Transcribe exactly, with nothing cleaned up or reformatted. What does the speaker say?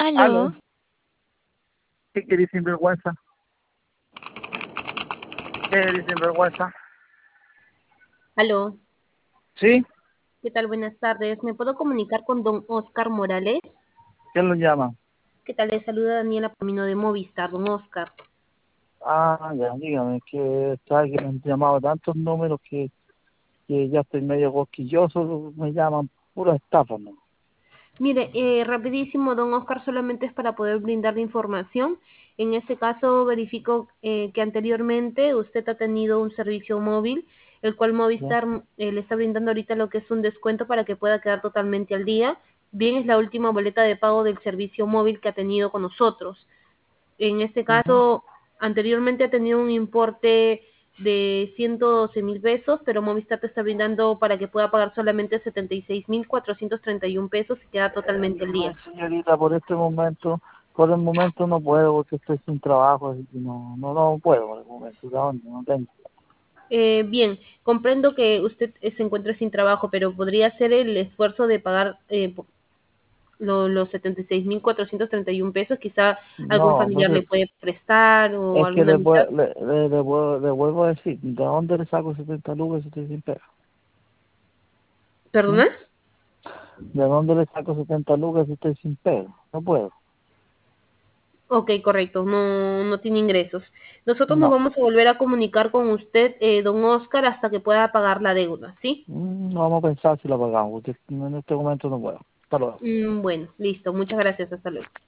Aló, Aló, ¿qué querés sinvergüenza? ¿Qué querés sinvergüenza? aló, ¿Sí? ¿qué tal? Buenas tardes. ¿Me puedo comunicar con don Oscar Morales? ¿Quién lo llama? ¿Qué tal? Le saluda Daniela Palomino de Movistar, don Oscar. Ah, ya, dígame, que sabe que me han llamado tantos números que, que ya estoy medio cosquilloso, me llaman pura estafa, ¿no? Mire, eh, rapidísimo, don Oscar, solamente es para poder brindarle información. En este caso, verifico eh, que anteriormente usted ha tenido un servicio móvil, el cual ¿Ya? Movistar eh, le está brindando ahorita lo que es un descuento para que pueda quedar totalmente al día. Bien, es la última boleta de pago del servicio móvil que ha tenido con nosotros. En este Ujú. caso, anteriormente ha tenido un importe de ciento doce mil pesos, pero Movistar te está brindando para que pueda pagar solamente setenta y seis mil cuatrocientos treinta y uno pesos y queda Eh, totalmente el no, día. señorita, por este momento, por el momento no puedo porque estoy sin trabajo, así que no, no, no puedo por el momento, ¿de dónde? No tengo. Eh, bien, comprendo que usted eh, se encuentra sin trabajo, pero podría hacer el esfuerzo de pagar eh, po- lo- los setenta y seis mil cuatrocientos treinta y uno pesos, quizá algún No, pues familiar le es, puede prestar o es que alguna le, amistad. vue- le, le, le vuelvo le vuelvo a decir, ¿de dónde le saco setenta lucas si estoy sin pega? ¿Mm? ¿Perdona? ¿De dónde le saco setenta lucas si estoy sin pega? No puedo. Ok, correcto, no, no tiene ingresos. Nosotros nos No. vamos a volver a comunicar con usted, eh, don Oscar, hasta que pueda pagar la deuda, ¿sí? Mm, no vamos a pensar si la pagamos, porque en este momento no puedo. Hasta luego. Mm, bueno, listo, muchas gracias, hasta luego.